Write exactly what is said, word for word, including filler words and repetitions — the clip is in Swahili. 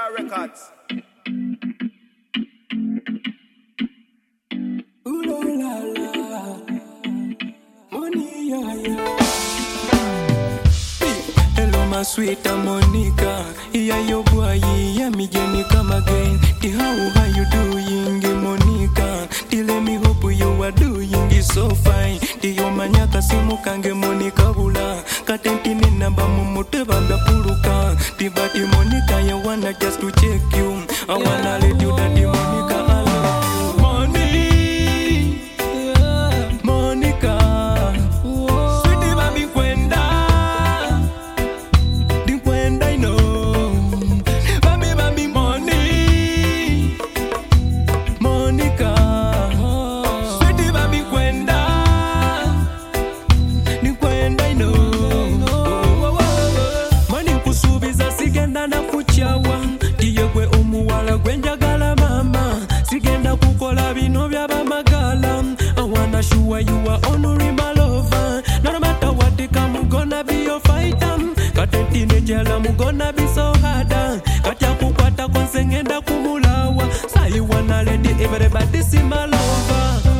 Star Records. Ooh la la la, money yeah yeah. Hello my sweet Monica, yeah your boy, yeah me Jenny come again. The how how you doing, Monica? The let me hope you are doing it so fine. The yo manyaka simu kange Monica bula, katenti ni namba mumute banda puruka. The body Monica, you wanna just to check you. I wanna let you that the Monica I love you. Money, Monica, sweetie baby kwenda, di kwenda I know, baby baby money, Monica, sweetie baby kwenda, di kwenda I know, money kusubiza sigenda na kuchawa, diye gwe omuwala gwenjagala mama, sigenda kukola bino byabamagala. I wanna show you are honoring my lover. No matter what they come, I'm gonna be your fighter. Katenti nejala, I'm gonna be so harder. Katya kukwata konsengenda kumulawa. Say you wanna let everybody see my lover.